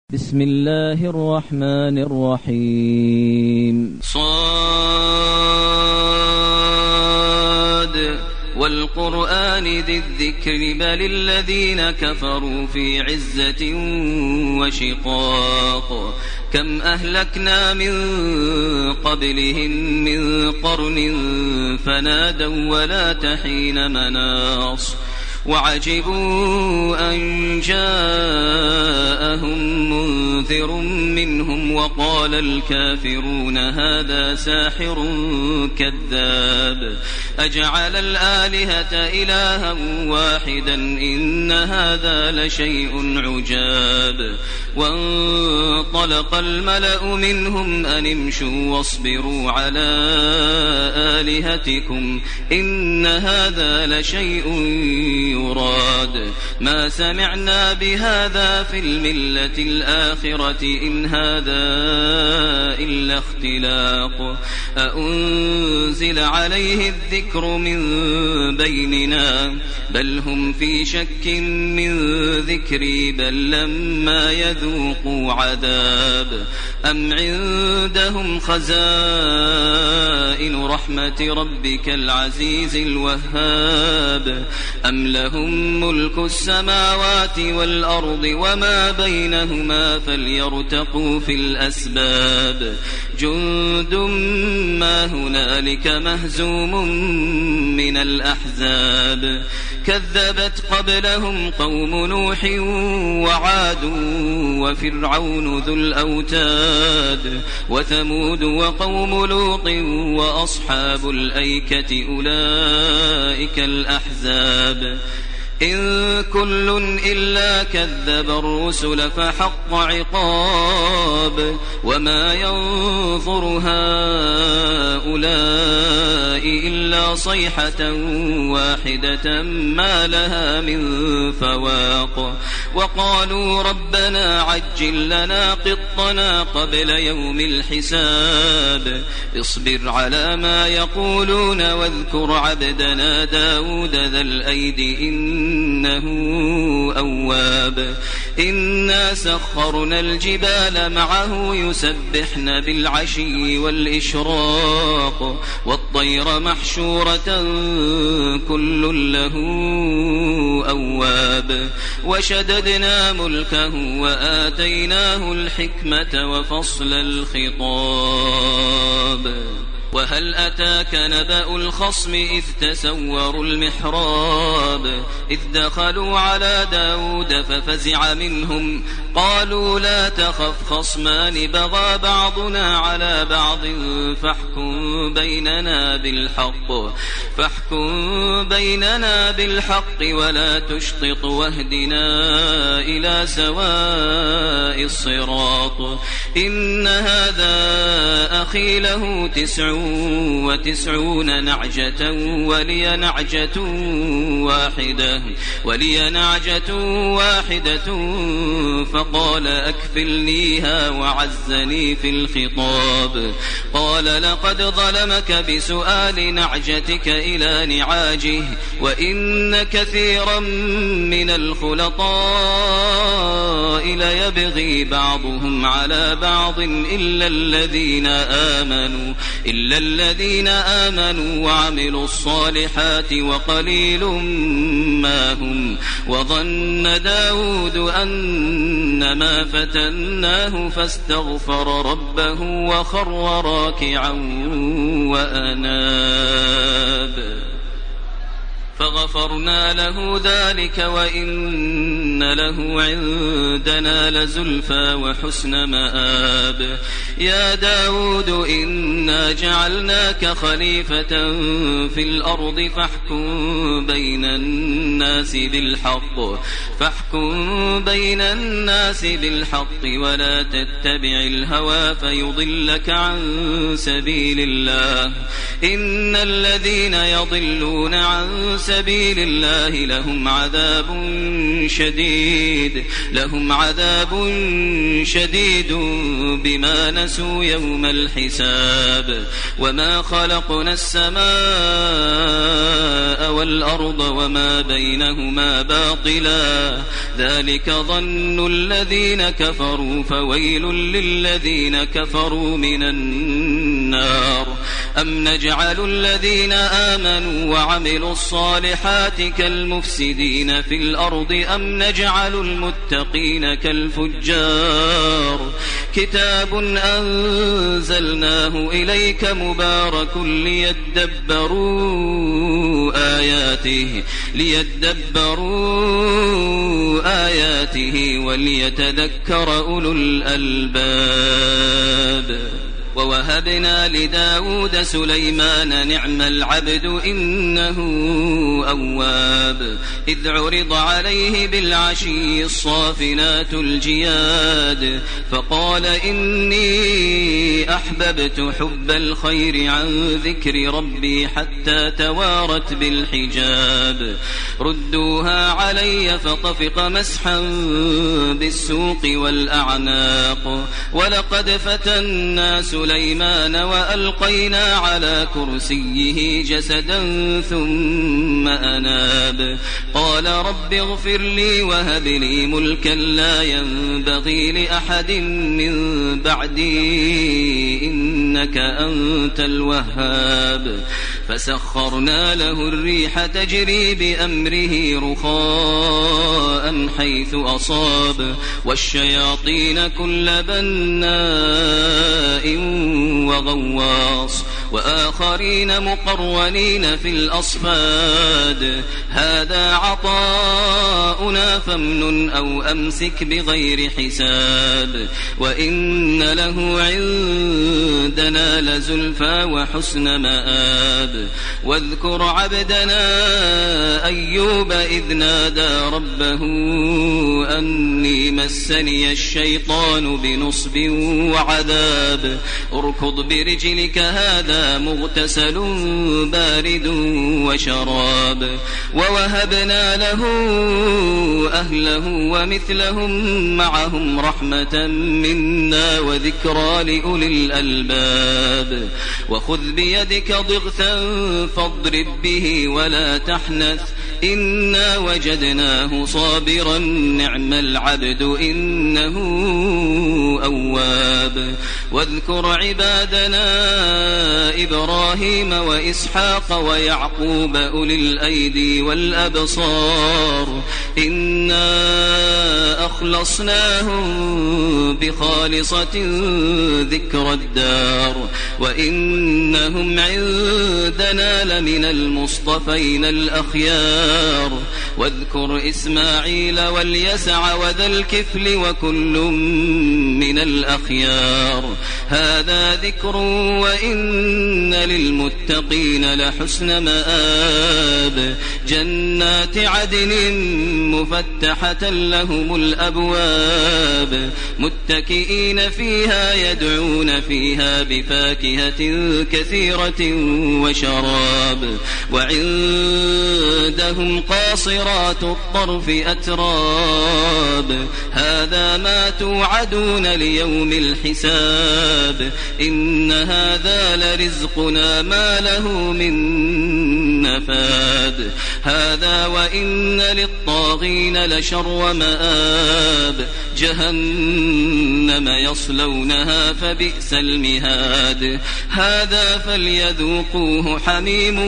بسم الله الرحمن الرحيم. صاد والقرآن ذي الذكر بل الذين كفروا في عزة وشقاق كم أهلكنا من قبلهم من قرن فنادوا ولا تحين مناص وعجبوا أن جاءهم منذر منهم وقال الكافرون هذا ساحر كذاب أجعل الآلهة إلها واحدا إن هذا لشيء عجاب وانطلق الملأ منهم أن امشوا واصبروا على آلهتكم إن هذا لشيء يراد ما سمعنا بهذا في الملة الآخرة إن هذا إلا اختلاق أأنزل عليه الذكر من بيننا بل هم في شك من ذكري بل لما يذوقوا عذاب أم عندهم خزائن رحمة ربك العزيز الوهاب أم لهم ملك السماوات والأرض وما بينهما فليرتقوا في الأسباب جند ما هنالك مهزوم من الأحزاب كذبت قبلهم قوم نوح وعاد وفرعون ذو الأوتاد وثمود وقوم لوط وأصحاب الأيكة أولئك الأحزاب إن كل إلا كذب الرسل فحق عقاب وما ينظر هؤلاء إلا صيحة واحدة ما لها من فواق وقالوا ربنا عجل لنا قطنا قبل يوم الحساب اصبر على ما يقولون واذكر عبدنا داود ذا الأيد إنه أواب إنا سخرنا الجبال معه يسبحن بالعشي والإشراق والطير محشورة كل له أواب وشددنا ملكه وآتيناه الحكمة وفصل الخطاب وهل أتاك نبأ الخصم إذ تسوروا المحراب إذ دخلوا على داود ففزع منهم قالوا لا تخف خصمان بغى بعضنا على بعض فاحكم بيننا بالحق ولا تشطط واهدنا إلى سواء الصراط إن هذا أخي له 99 نعجة ولي نعجة واحدة فقال أكفلنيها وعزني في الخطاب قال لقد ظلمك بسؤال نعجتك إلى نعاجه وإن كثيرا من الخلطاء ليبغي بعضهم على بعض إلا الذين آمنوا وعملوا الصالحات وقليل ما هم وظن داود أنما فتناه فاستغفر ربه وخر راكعا وأناب فغفرنا له ذلك وإن له عندنا لزلفى وحسن مآب يا داود إنا جعلناك خليفة في الأرض فاحكم بين الناس بالحق ولا تتبع الهوى فيضلك عن سبيل الله إن الذين يضلون عن سبيل الله لهم عذاب شديد بما نسوا يوم الحساب. وما خلقنا السماء والأرض وما بينهما باطلا ذلك ظن الذين كفروا فويل للذين كفروا من النار. أم نجعل الذين آمنوا وعملوا الصالحات كالمفسدين في الأرض أم نجعل المتقين كالفجار. كتاب أنزلناه إليك مبارك ليدبروا آياته وليتذكر أولو الألباب. ووهبنا لداود سليمان نعم العبد إنه أواب. إذ عرض عليه بالعشي الصافنات الجياد فقال إني أحببت حب الخير عن ذكر ربي حتى توارت بالحجاب. ردوها علي فطفق مسحا بالسوق والأعناق. ولقد فتنا سليمان وألقينا على كرسيه جسدا ثم أناب. قال رب اغفر لي وهب لي ملكا لا ينبغي لأحد من بعدي إنك أنت الوهاب. فسخرنا له الريح تجري بأمره رخاء حيث أصاب والشياطين كل بناء وغواص وآخرين مقرنين في الأصفاد. هذا عطاؤنا فامنن أو أمسك بغير حساب. وإن له عندنا لزلفى وحسن مآب. واذكر عبدنا أيوب إذ نادى ربه أني مسني الشيطان بنصب وعذاب. اركض برجلك هذا مغتسل بارد وشراب. ووهبنا له أهله ومثلهم معهم رحمة منا وذكرى لأولي الألباب. وخذ بيدك ضغثا فاضرب به ولا تحنث إنا وجدناه صابرا نعم العبد إنه أواب. واذكر عبادنا إبراهيم وإسحاق ويعقوب أولي الأيدي والأبصار إنا أخلصناهم بخالصة ذكر الدار وإنهم عندنا لمن المصطفين الأخيار. واذكر إسماعيل واليسع وذا الكفل وكل من الأخيار. هذا ذكر وإن للمتقين لحسن مآب. جنات عدن مفتحة لهم الأبواب متكئين فيها يدعون فيها بفاكهة كثيرة وشراب. وعندهم قاصرات الطرف أتراب. هذا ما توعدون ليوم الحساب. إن هذا لرزقنا ما له من نفاد. هذا وإن للطاغين لشر مآب. جهنم يصلونها فبئس المهاد. هذا فليذوقوه حميم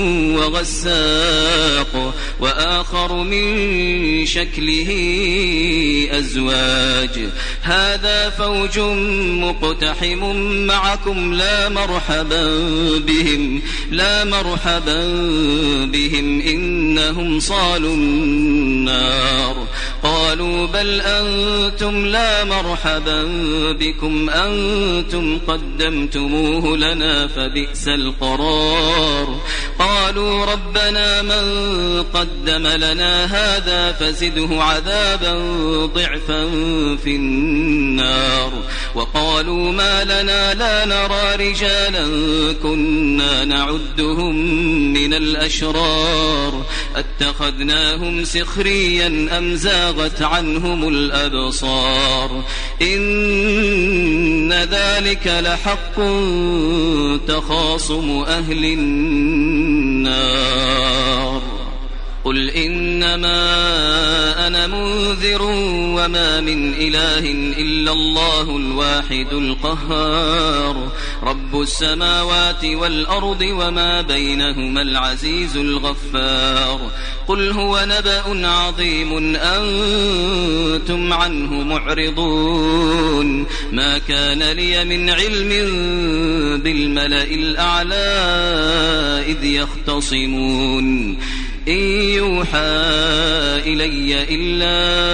وغساق وآخر من شكله أزواج. هذا فوج مقتحم معكم لا مرحبا بهم إنهم صالوا النار. قالوا بل أنتم لا مرحبا بكم أنتم قدمتموه لنا فبئس القرار. قالوا ربنا من قدم لنا هذا فزده عذابا ضعفا في النار. وقالوا ما لنا لا نرى رجالا كنا نعدهم من الأشرار اتخذناهم سخريا أم زاغت عنهم الأبصار إن ذلك لحق تخاصم أهل النار قل إنما أنا منذر وما من إله إلا الله الواحد القهار رب السماوات والأرض وما بينهما العزيز الغفار قل هو نبأ عظيم أنتم عنه معرضون ما كان لي من علم بالملأ الأعلى إذ يختصمون إن يوحى إلي إلا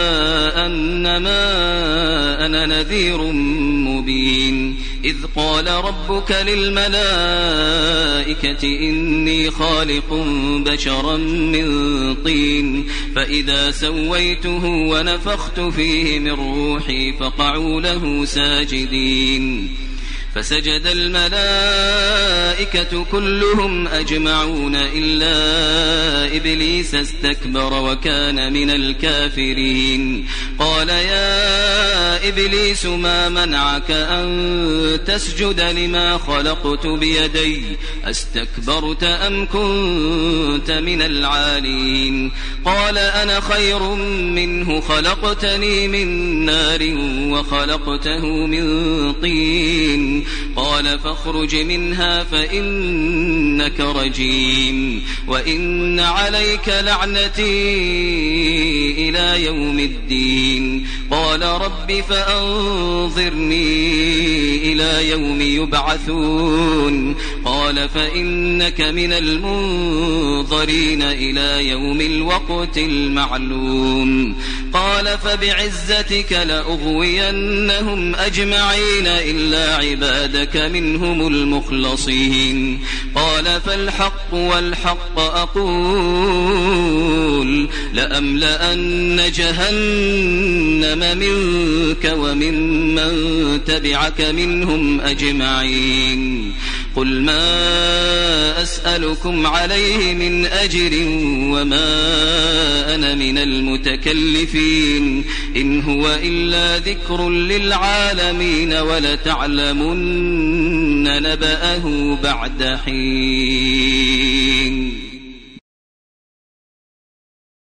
أنما أنا نذير مبين إذ قال ربك للملائكة إني خالق بشرا من طين فإذا سويته ونفخت فيه من روحي فقعوا له ساجدين فسجد الملائكة كلهم أجمعون إلا إبليس استكبر وكان من الكافرين قال يا إبليس ما منعك أن تسجد لما خلقت بيدي أستكبرت أم كنت من العالين قال أنا خير منه خلقتني من نار وخلقته من طين قال فاخرج منها فإنك رجيم وإن عليك لعنتي إلى يوم الدين قال رب فأنظرني إلى يوم يبعثون قال فإنك من المنظرين إلى يوم الوقت المعلوم قال فبعزتك لأغوينهم أجمعين إلا عبادك منهم المخلصين قال فالحق والحق أقول لأملأن جهنم منك وممن تبعك منهم أجمعين قل ما أسألكم عليه من أجر وما أنا من المتكلفين إن هو إلا ذكر للعالمين ولتعلمن نبأه بعد حين